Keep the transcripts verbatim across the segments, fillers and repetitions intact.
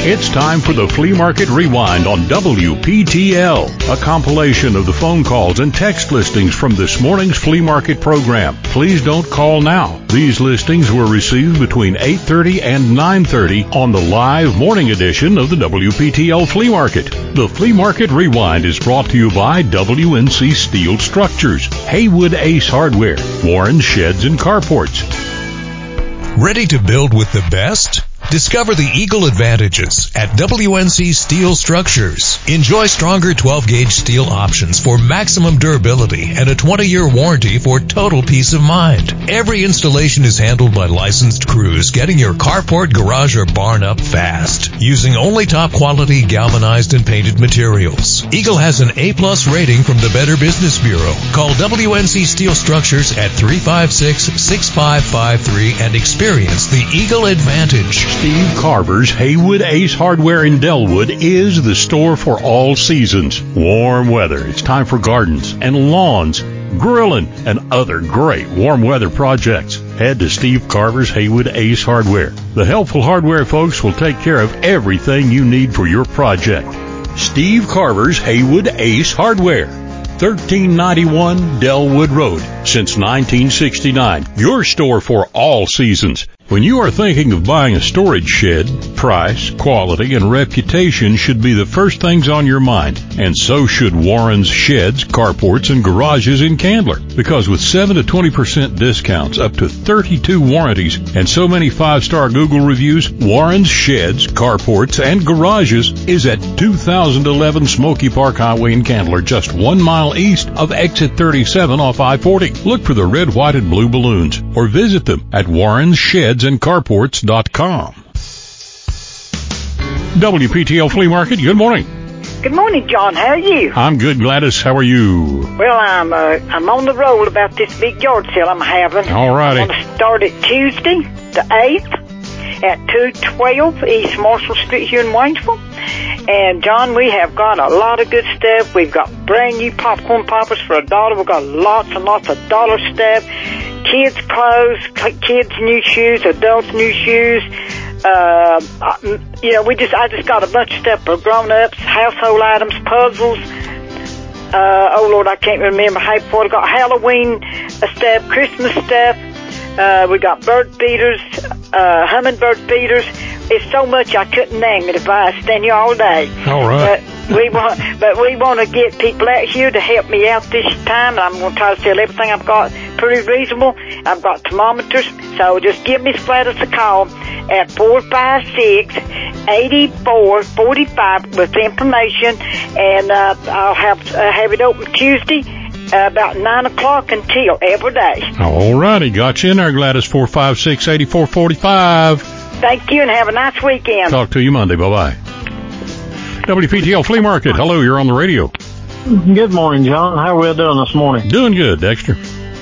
It's time for the Flea Market Rewind on W P T L, a compilation of the phone calls and text listings from this morning's flea market program. Please don't call now. These listings were received between eight thirty and nine thirty on the live morning edition of the W P T L Flea Market. The Flea Market Rewind is brought to you by W N C Steel Structures, Haywood Ace Hardware, Warren Sheds and Carports. Ready to build with the best? Discover the Eagle advantages at W N C Steel Structures. Enjoy stronger twelve gauge steel options for maximum durability and a twenty year warranty for total peace of mind. Every installation is handled by licensed crews, getting your carport, garage, or barn up fast, using only top quality galvanized and painted materials. Eagle has an A plus rating from the Better Business Bureau. Call W N C Steel Structures at three five six, six five five three and experience the Eagle advantage. Steve Carver's Haywood Ace Hardware in Delwood is the store for all seasons. Warm weather. It's time for gardens and lawns, grilling, and other great warm weather projects. Head to Steve Carver's Haywood Ace Hardware. The helpful hardware folks will take care of everything you need for your project. Steve Carver's Haywood Ace Hardware, thirteen ninety-one Delwood Road, since nineteen sixty-nine. Your store for all seasons. When you are thinking of buying a storage shed, price, quality, and reputation should be the first things on your mind. And so should Warren's Sheds, Carports, and Garages in Candler. Because with seven to twenty percent discounts, up to thirty-two warranties, and so many five-star Google reviews, Warren's Sheds, Carports, and Garages is at two thousand eleven Smoky Park Highway in Candler, just one mile east of exit thirty-seven off I forty. Look for the red, white, and blue balloons, or visit them at Warren's Sheds and carports dot com. W P T L Flea Market, good morning. Good morning, John. How are you? I'm good, Gladys. How are you? Well, I'm uh, I'm on the roll about this big yard sale I'm having. All righty. I'm going to start it Tuesday, the eighth, at two twelve East Marshall Street here in Waynesville. And, John, we have got a lot of good stuff. We've got brand new popcorn poppers for a dollar. We've got lots and lots of dollar stuff. Kids' clothes, kids' new shoes, adults' new shoes. Uh, you know, we just I just got a bunch of stuff for grown-ups, household items, puzzles. Uh, oh, Lord, I can't remember how before. I got Halloween stuff, Christmas stuff. Uh, we got bird feeders, uh, hummingbird feeders. It's so much I couldn't name it if I stand here all day. All right. But we want, but we want to get people out here to help me out this time. I'm going to try to sell everything I've got pretty reasonable. I've got thermometers, so just give me Gladys a call at four five six, eight four four five with information, and uh, I'll have uh, have it open Tuesday uh, about nine o'clock until every day. All righty, got you in there, Gladys. Four five six, eight four four five. Thank you, and have a nice weekend. Talk to you Monday. Bye-bye. W P T L Flea Market. Hello, you're on the radio. Good morning, John. How are we doing this morning? Doing good, Dexter.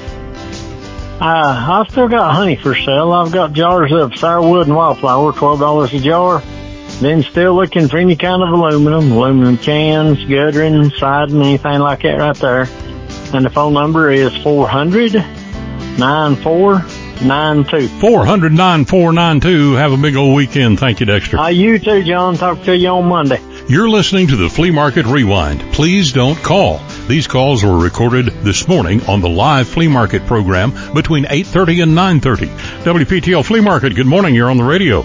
Uh, I've still got honey for sale. I've got jars of sourwood and wildflower, twelve dollars a jar. Then still looking for any kind of aluminum, aluminum cans, guttering, siding, anything like that right there. And the phone number is four hundred, nine four nine two. four hundred, nine four nine two. Have a big old weekend. Thank you, Dexter. Uh, you too, John. Talk to you on Monday. You're listening to the Flea Market Rewind. Please don't call. These calls were recorded this morning on the live flea market program between eight thirty and nine thirty. W P T L Flea Market, good morning. You're on the radio.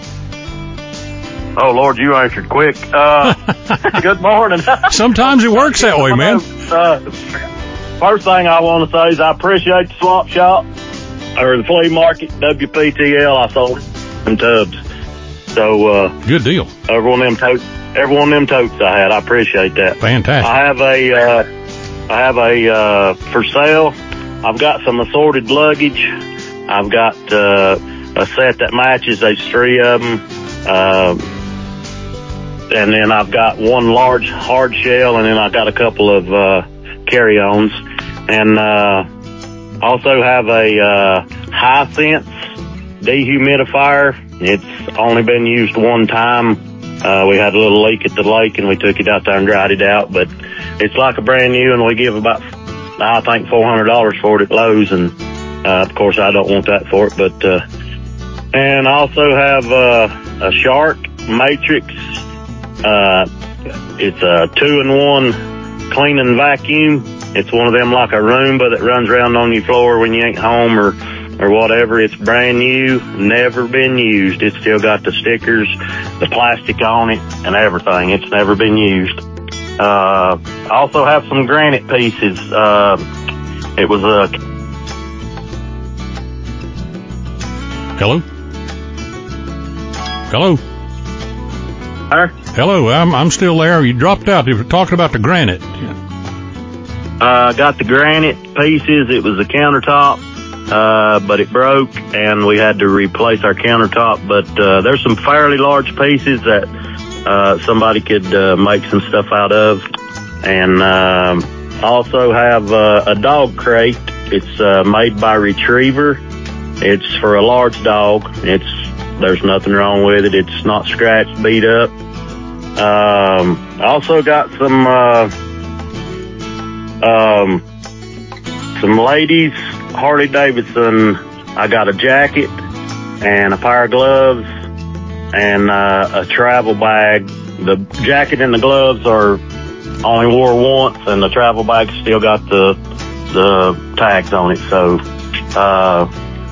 Oh, Lord, you answered quick. Uh, good morning. Sometimes it works that way, man. Uh, first thing I want to say is I appreciate the swap shop, or the flea market, W P T L. I sold them tubs. So, uh, good deal. Every one of them totes, every one of them totes I had, I appreciate that. Fantastic. I have a, uh, I have a, uh, for sale. I've got some assorted luggage. I've got, uh, a set that matches. There's three of them. Uh, and then I've got one large hard shell, and then I've got a couple of, uh, carry-ons. And, uh, also have a, uh, Hisense dehumidifier. It's only been used one time. Uh, we had a little leak at the lake and we took it out there and dried it out, but it's like a brand new, and we give about, I think, four hundred dollars for it at Lowe's, and, uh, of course I don't want that for it, but, uh, and I also have, uh, a Shark Matrix Uh, it's a two-in-one clean and vacuum. It's one of them like a Roomba that runs around on your floor when you ain't home or, or whatever. It's brand new, never been used. It's still got the stickers, the plastic on it, and everything. It's never been used. Uh, I also have some granite pieces. Uh, it was a... Hello? Hello? Huh? Hello, I'm, I'm still there. You dropped out. You were talking about the granite. Uh, got the granite pieces. It was a countertop, uh, but it broke, and we had to replace our countertop. But uh, there's some fairly large pieces that uh, somebody could uh, make some stuff out of. And um, also have uh, a dog crate. It's uh, made by Retriever. It's for a large dog. It's there's nothing wrong with it. It's not scratched, beat up. Um, I also got some. Uh, Um, some ladies, Harley Davidson. I got a jacket and a pair of gloves and uh, a travel bag. The jacket and the gloves are only wore once, and the travel bag still got the the tags on it. So, uh,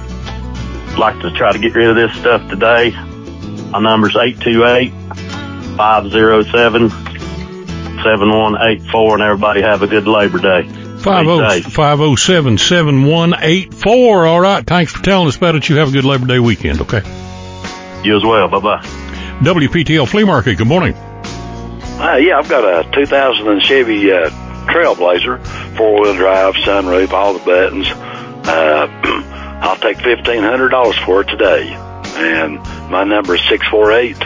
like to try to get rid of this stuff today. My number's eight two eight, five oh seven, seven one eight four, and everybody have a good Labor Day. five oh seven, seven one eight four. All right. Thanks for telling us about it. You have a good Labor Day weekend, okay? You as well. Bye-bye. W P T L Flea Market, good morning. Uh, yeah, I've got a two thousand Chevy uh, Trailblazer, four-wheel drive, sunroof, all the buttons. Uh, I'll take fifteen hundred dollars for it today. And my number is six four eight,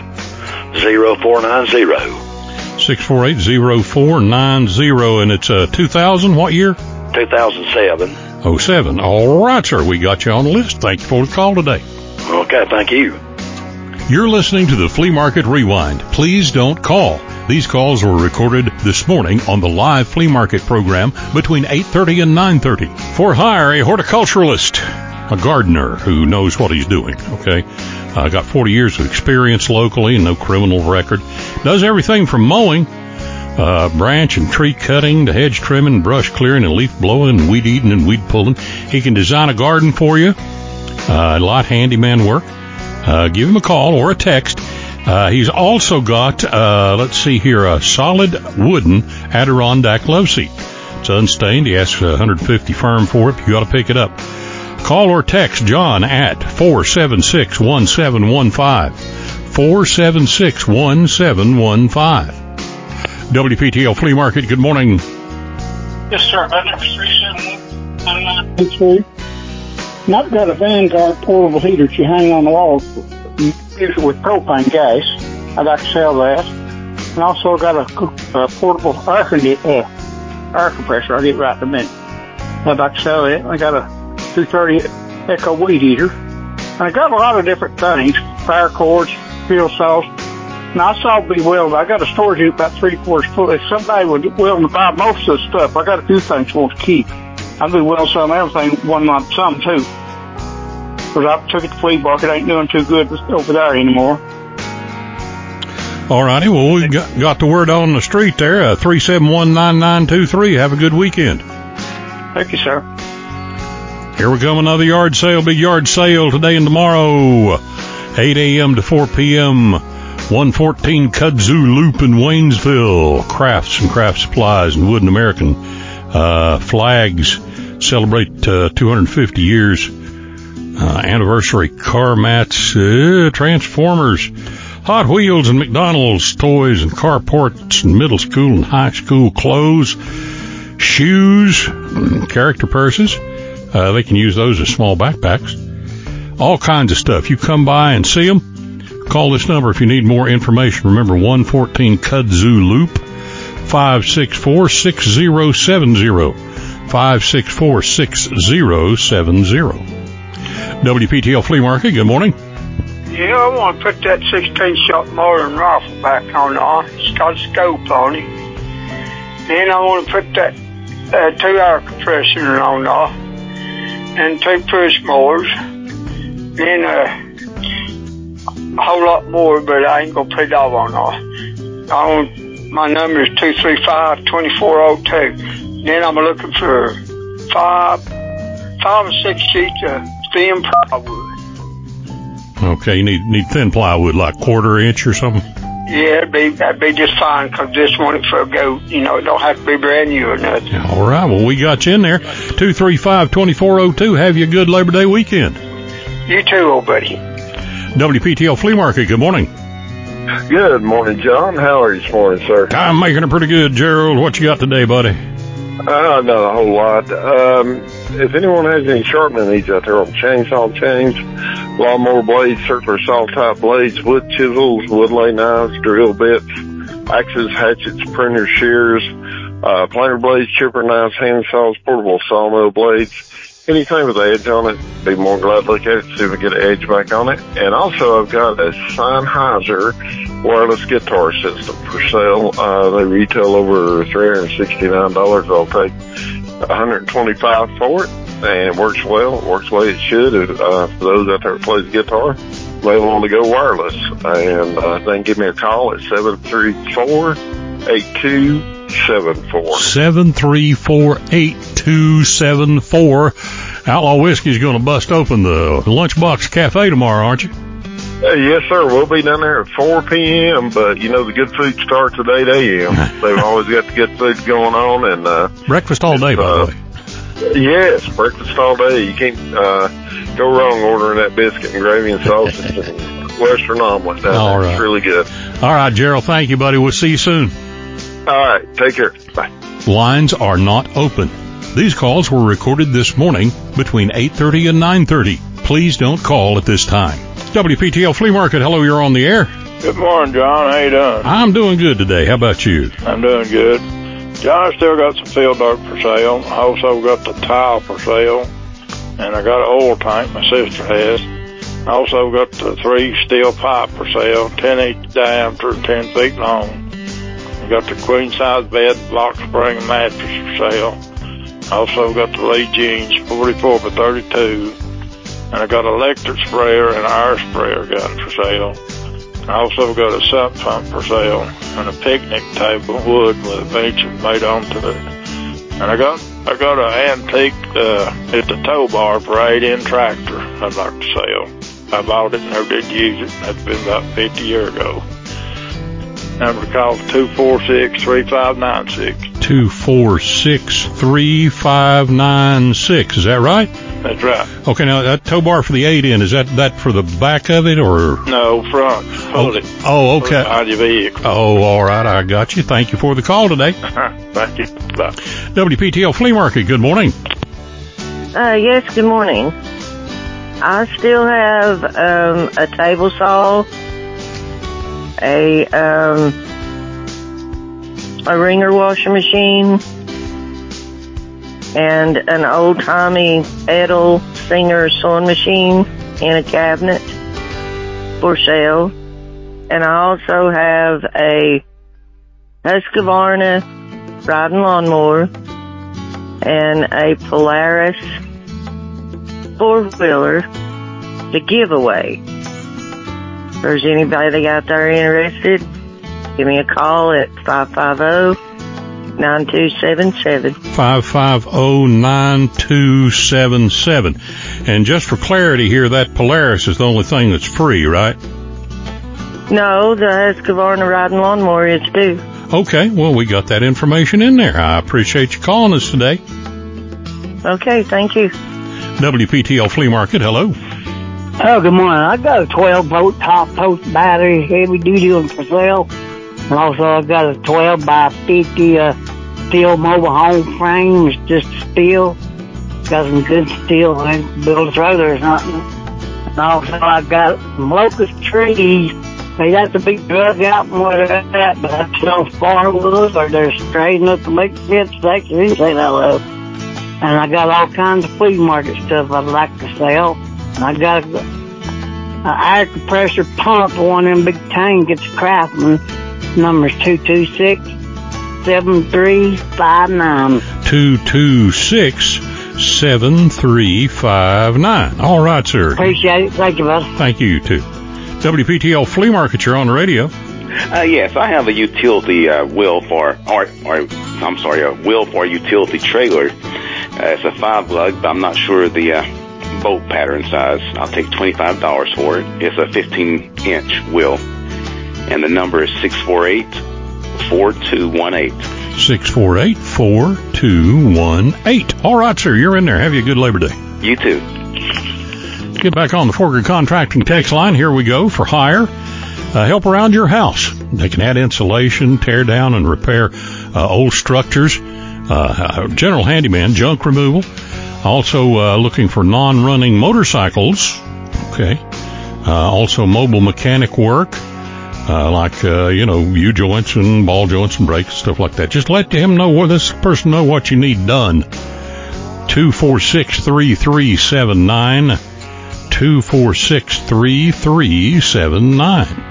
oh four nine oh. six four eight, oh four nine oh, and it's uh, two thousand, what year? two thousand seven. oh seven. All right, sir. We got you on the list. Thank you for the call today. Okay, thank you. You're listening to the Flea Market Rewind. Please don't call. These calls were recorded this morning on the live flea market program between eight thirty and nine thirty. For hire, a horticulturalist, a gardener who knows what he's doing, okay? Uh, got forty years of experience locally and no criminal record. Does everything from mowing, uh, branch and tree cutting to hedge trimming, brush clearing, and leaf blowing, and weed eating and weed pulling. He can design a garden for you. Uh, a lot of handyman work. Uh, give him a call or a text. Uh, he's also got, uh, let's see here, a solid wooden Adirondack love seat. It's unstained. He asks one hundred fifty firm for it. You got to pick it up. Call or text John at four seven six, one seven one five. four seven six, one seven one five. W P T L Flea Market, good morning. Yes, sir. My number's three seven one, nine nine two three. And I've got a Vanguard portable heater that you hang on the wall, usually with propane gas. I'd like to sell that. And also got a, a portable air, uh, air compressor. I'll get right in a minute. I'd like to sell it. I got a two thirty Echo weed eater. And I got a lot of different things. Fire cords, fuel saws. And I saw it be welded. I got a storage unit about three quarters full. If somebody would willing to buy most of the stuff, I got a few things I want to keep. I'd be willing to sell everything, one lump sum too. Because I took it to flea market. Ain't doing too good over there anymore. All righty. Well, we got, got the word on the street there. Uh, three seven one, nine nine two three. Have a good weekend. Thank you, sir. Here we come, another yard sale, big yard sale today and tomorrow, eight a.m. to four p.m., one fourteen Kudzu Loop in Waynesville. Crafts and craft supplies and wooden American uh, flags celebrate uh, two hundred fifty years. Uh, anniversary car mats, uh, Transformers, Hot Wheels and McDonald's toys and carports and middle school and high school clothes, shoes, character purses. Uh, they can use those as small backpacks. All kinds of stuff. You come by and see them. Call this number if you need more information. Remember, one fourteen Kudzu Loop, five six four, six zero seven zero, five six four, six zero seven zero. W P T L Flea Market, good morning. Yeah, I want to put that sixteen shot Modern rifle back on there. It's got a scope on it. Then I want to put that uh, two air compressor on there. And two push mowers. Then uh, a whole lot more, but I ain't going to put it all on there. On, my number is two three five, two four zero two. Then I'm looking for five, five or six sheets of thin plywood. Okay, you need need thin plywood, like quarter inch or something? Yeah, that'd be, that'd be just fine, because this want it for a goat. You know, it don't have to be brand new or nothing. All right, well, we got you in there. two three five, two four zero two. Have you a good Labor Day weekend. You too, old buddy. W P T L Flea Market, good morning. Good morning, John. How are you this morning, sir? I'm making it pretty good, Gerald. What you got today, buddy? Uh, not a whole lot. Um, if anyone has any sharpening needs out there on chainsaw chains, lawnmower blades, circular saw type blades, wood chisels, wood lay knives, drill bits, axes, hatchets, printers, shears, uh, planer blades, chipper knives, hand saws, portable sawmill blades, anything with an edge on it, be more glad to look at it, see if we get an edge back on it. And also I've got a Sennheiser wireless guitar system for sale. Uh, they retail over three hundred sixty-nine dollars. I'll take one hundred twenty-five dollars for it, and it works well. It works the way it should. Uh, for those out there that plays guitar, they want to go wireless. And uh, they can give me a call at seven three four, eight two seven four. seven three four, eight two seven four. Outlaw Whiskey's going to bust open the Lunchbox Cafe tomorrow, aren't you? Uh, yes, sir. We'll be down there at four p.m., but, you know, the good food starts at eight a.m. They've always got the good food going on. and uh, Breakfast all day, by uh, the way. Yes, breakfast all day. You can't uh, go wrong ordering that biscuit and gravy and sausage and Western omelet down All there. right. It's really good. All right, Gerald, thank you, buddy. We'll see you soon. All right. Take care. Bye. Lines are not open. These calls were recorded this morning between eight thirty and nine thirty. Please don't call at this time. W P T L Flea Market, hello, you're on the air. Good morning, John. How you doing? I'm doing good today. How about you? I'm doing good. John, I still got some field dirt for sale. I also got the tile for sale. And I got an oil tank my sister has. I also got the three steel pipe for sale, ten inch diameter, ten feet long. I got the queen size bed, lock spring mattress for sale. I also got the Lee Jeans forty-four by thirty-two. And I got an electric sprayer and an air sprayer gun for sale. I also got a sump pump for sale and a picnic table, wood with a bench made onto it. And I got I got an antique uh, at the tow bar for eight in tractor I'd like to sell. I bought it and never did use it. That's been about fifty years ago. Number to call two four six, three five nine six. two four six, three five nine six. Is that right? That's right. Okay, now that tow bar for the eight in, is that that for the back of it or? No, front. Hold oh, it. Oh, okay. Behind your vehicle. Oh, all right. I got you. Thank you for the call today. Thank you. Bye. W P T L Flea Market, good morning. Uh, yes, good morning. I still have um, a table saw, a um, a wringer washing machine, and an old-timey Edel Singer sewing machine in a cabinet for sale. And I also have a Husqvarna riding lawnmower and a Polaris four-wheeler to give away. If there's anybody out there interested, give me a call at five five zero, nine two seven seven. five five zero, nine two seven seven. And just for clarity here, that Polaris is the only thing that's free, right? No, the Husqvarna riding lawnmower is too. Okay, well, we got that information in there. I appreciate you calling us today. Okay, thank you. W P T L Flea Market, hello. Oh, good morning. I got a twelve volt top post battery, heavy duty one for sale. And also I got a twelve by fifty uh, steel mobile home frame. It's just steel. Got some good steel and build a trailer or something. And also I got some locust trees. They have to be drug out and where they're at, but I sell firewood or they're straightening up to make fence section, anything I love. And I got all kinds of flea market stuff I'd like to sell. And I got a, a air compressor pump for one of them big tanks. It's Craftsman. Number's two two six, seven three five nine. two two six, seven three five nine. All right, sir. Appreciate it. Thank you, bud. Thank you, too. W P T L Flea Market, you're on the radio. Uh, yes, I have a utility uh, wheel for, or, or I'm sorry, a wheel for a utility trailer. Uh, it's a five lug, but I'm not sure the uh, bolt pattern size. I'll take twenty-five dollars for it. It's a fifteen inch wheel, and the number is six four eight, four two one eight. six four eight, four two one eight. All right, sir, you're in there. Have you a good Labor Day. You too. Get back on the Forger Contracting text line. Here we go for hire. Uh, help around your house. They can add insulation, tear down and repair uh, old structures. Uh, general handyman, junk removal. Also uh, looking for non-running motorcycles. Okay. Uh, also mobile mechanic work. Uh, like, uh, you know, U-joints and ball joints and brakes, stuff like that. Just let him know, or this person know what you need done. two four six, three three seven nine. two four six, three three seven nine.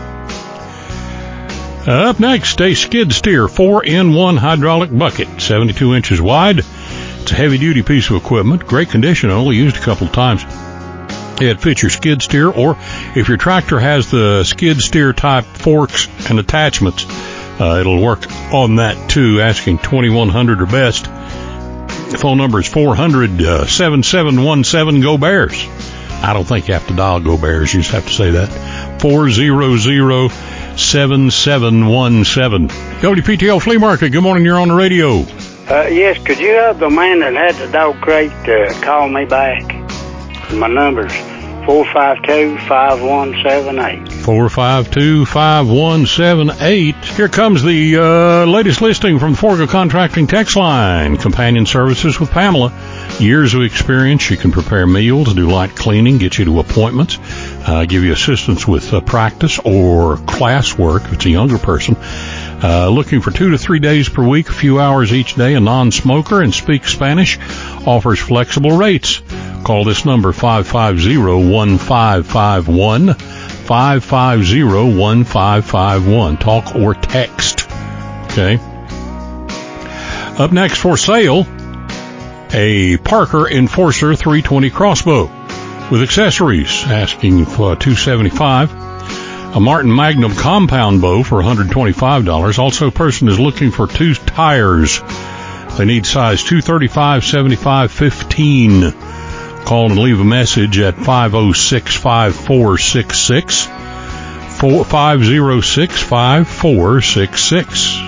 Uh, up next, a skid steer four in one hydraulic bucket, seventy-two inches wide. It's a heavy-duty piece of equipment. Great condition, only used a couple of times. It fits your skid steer, or if your tractor has the skid steer type forks and attachments, uh, it'll work on that too. Asking twenty-one hundred or best. The phone number is four hundred, seven seven one seven, Go Bears. I don't think you have to dial Go Bears. You just have to say that. four hundred, seven seven one seven. W P T L Flea Market, good morning. You're on the radio. Uh, yes, could you have the man that had the dog crate uh, call me back? My number's four five two, five one seven eight. four five two, five one seven eight. Here comes the uh, latest listing from the Forger Contracting text line. Companion services with Pamela. Years of experience. She can prepare meals, do light cleaning, get you to appointments, uh, give you assistance with uh, practice or class work if it's a younger person. Uh, looking for two to three days per week, a few hours each day, a non-smoker, and speaks Spanish. Offers flexible rates. Call this number, five five zero, one five five one, five five zero, one five five one. Talk or text. Okay. Up next for sale, a Parker Enforcer three twenty crossbow with accessories, asking for two hundred seventy-five dollars. A Martin Magnum compound bow for one hundred twenty-five dollars. Also, a person is looking for two tires. They need size two thirty-five, seventy-five, fifteen. Call and leave a message at five oh six, five four six six, five oh six, five four six six.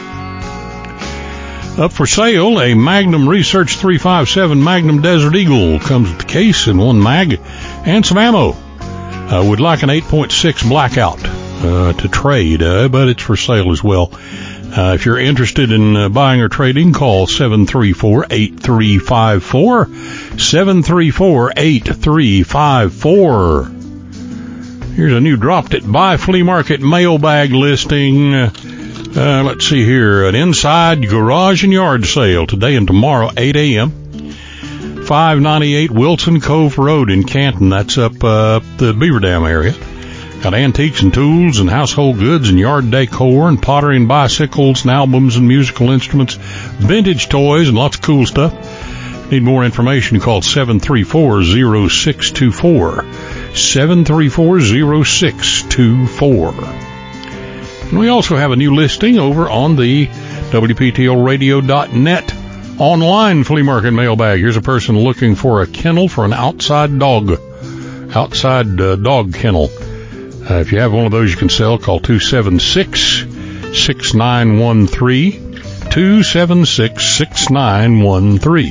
Up for sale, a Magnum Research three fifty-seven Magnum Desert Eagle. Comes with the case and one mag and some ammo. Uh, would like an eight point six Blackout uh, to trade, uh, but it's for sale as well. Uh, if you're interested in uh, buying or trading, call seven three four, eight three five four, seven three four, eight three five four. Here's a new Dropped It by Flea Market mailbag listing. Uh, let's see here. An inside garage and yard sale today and tomorrow, eight a.m. five ninety-eight Wilson Cove Road in Canton. That's up uh, the Beaver Dam area. Got antiques and tools and household goods and yard decor and pottery and bicycles and albums and musical instruments, vintage toys and lots of cool stuff. Need more information, call seven three four, zero six two four, seven three four, zero six two four. And we also have a new listing over on the W P T L radio dot net online flea market mailbag. Here's a person looking for a kennel for an outside dog, outside uh, dog kennel. Uh, if you have one of those you can sell, call two seven six, six nine one three, two seven six, six nine one three.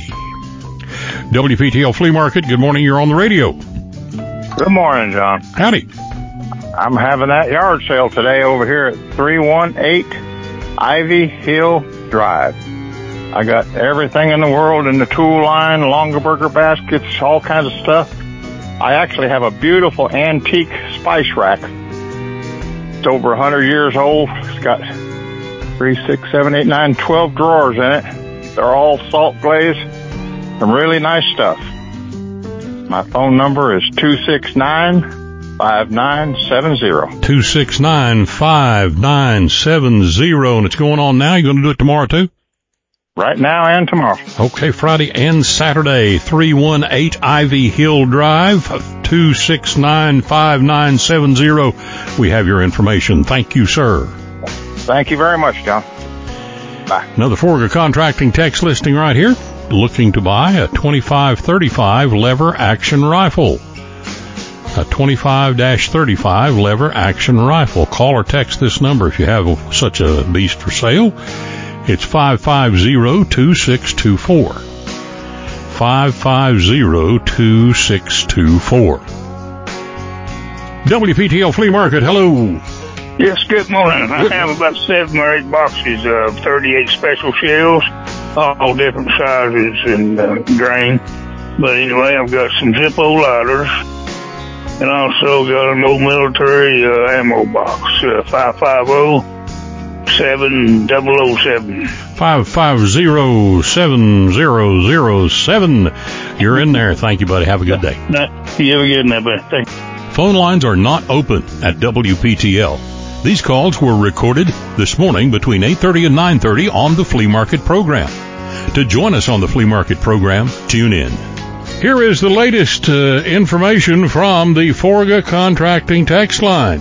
W P T L Flea Market, good morning, you're on the radio. Good morning, John. Howdy. I'm having that yard sale today over here at three one eight Ivy Hill Drive. I got everything in the world in the tool line, Longaberger baskets, all kinds of stuff. I actually have a beautiful antique spice rack. It's over one hundred years old. It's got three, six, seven, eight, nine, twelve drawers in it. They're all salt glazed. Some really nice stuff. My phone number is two six nine, five nine seven zero. two six nine, five nine seven zero. And it's going on now. You going to do it tomorrow too? right now and tomorrow. Okay, Friday and Saturday, three one eight Ivy Hill Drive, two six nine, five nine seven zero. We have your information. Thank you, sir. Thank you very much, John. Bye. Another Forga Contracting text listing right here. Looking to buy a twenty-five thirty-five lever action rifle. A twenty-five thirty-five lever action rifle. Call or text this number if you have such a beast for sale. It's five five zero, two six two four. five five zero, two six two four. W P T L Flea Market, hello. Yes, good morning. I have about seven or eight boxes of thirty-eight special shells, all different sizes and uh, grain. But anyway, I've got some Zippo lighters, and also got an old military uh, ammo box, uh, five five zero, seven zero zero seven. five five zero, seven zero zero seven. You're in there. Thank you, buddy. Have a good day. You have a good night, buddy. Thank you. Phone lines are not open at W P T L. These calls were recorded this morning between eight thirty and nine thirty on the Flea Market program. To join us on the Flea Market program, tune in. Here is the latest uh, information from the Forga Contracting text line.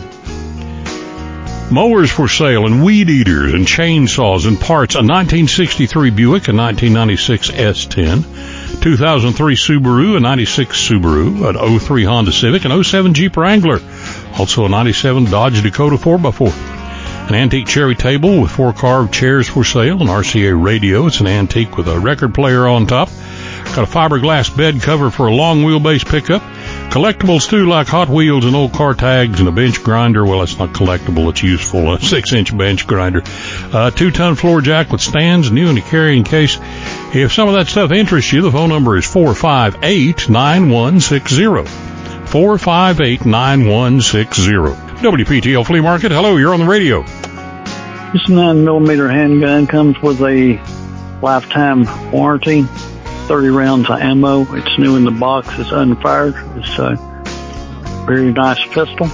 Mowers for sale and weed eaters and chainsaws and parts. A nineteen sixty-three Buick, a nineteen ninety-six S ten, two thousand three Subaru, a ninety-six Subaru, an oh three Honda Civic, an oh seven Jeep Wrangler, also a ninety-seven Dodge Dakota four by four. An antique cherry table with four carved chairs for sale, an R C A radio. It's an antique with a record player on top. Got a fiberglass bed cover for a long wheelbase pickup. Collectibles, too, like Hot Wheels and old car tags and a bench grinder. Well, it's not collectible. It's useful. A six-inch bench grinder. A two-ton floor jack with stands, new in a carrying case. If some of that stuff interests you, the phone number is four five eight, nine one six zero. four five eight, nine one six zero. W P T L Flea Market. Hello, you're on the radio. This nine millimeter handgun comes with a lifetime warranty. thirty rounds of ammo. It's new in the box. It's unfired. It's a very nice pistol.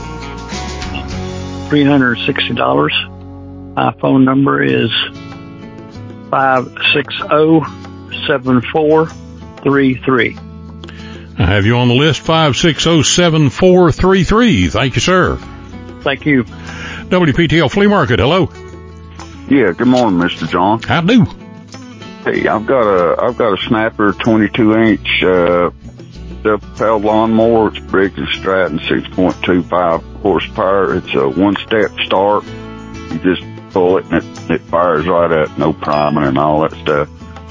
three hundred sixty dollars. My phone number is five six zero, seven four three three. I have you on the list, five six zero, seven four three three. Thank you, sir. Thank you. W P T L Flea Market, hello. Yeah, good morning, Mister John. How do? Hey, I've got a I've got a Snapper twenty-two inch uh, self-propelled lawnmower. It's Briggs and Stratton, six point two five horsepower. It's a one-step start. You just pull it and it, it fires right up, no priming and all that stuff.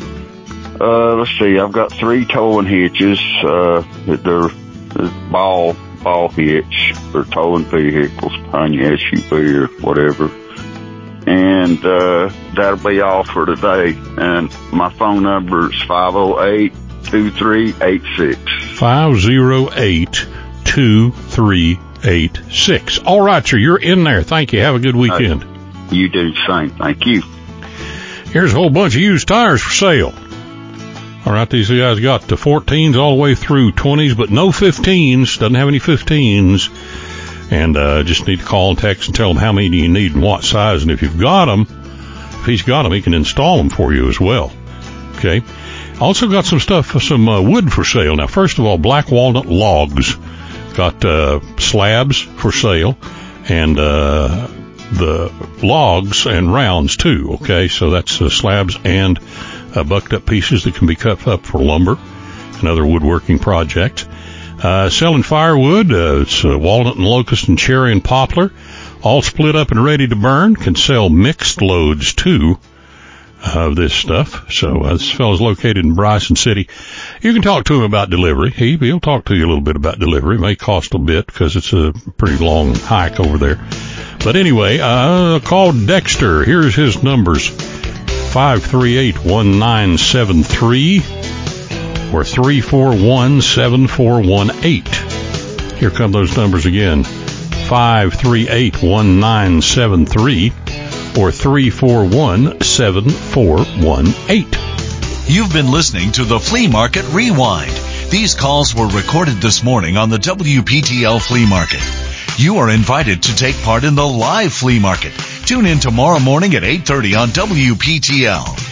Uh, let's see, I've got three towing hitches. Uh, they're, they're ball ball hitch for towing vehicles, behind your S U V or whatever. And uh, that'll be all for today. And my phone number is five oh eight, two three eight six. five oh eight, two three eight six. All right, sir, you're in there. Thank you. Have a good weekend. Uh, you do the same. Thank you. Here's a whole bunch of used tires for sale. All right, these guys got the fourteens all the way through twenties, but no fifteens. Doesn't have any fifteens. And uh, just need to call and text and tell them how many you need and what size. And if you've got them, if he's got them, he can install them for you as well. Okay. Also got some stuff, some uh, wood for sale. Now, first of all, black walnut logs. Got uh, slabs for sale and uh, the logs and rounds too. Okay, so that's uh, slabs and uh, bucked up pieces that can be cut up for lumber and other woodworking projects. Uh, selling firewood, uh, it's uh, walnut and locust and cherry and poplar, all split up and ready to burn. Can sell mixed loads too of this stuff. So uh, this fellow's located in Bryson City. You can talk to him about delivery. He, he'll talk to you a little bit about delivery. It may cost a bit because it's a pretty long hike over there. But anyway, uh, call Dexter. Here's his numbers, five three eight, one nine seven three. Or three four one, seven four one eight. Here come those numbers again. five three eight, one nine seven three or three four one, seven four one eight. You've been listening to the Flea Market Rewind. These calls were recorded this morning on the W P T L Flea Market. You are invited to take part in the live flea market. Tune in tomorrow morning at eight thirty on W P T L.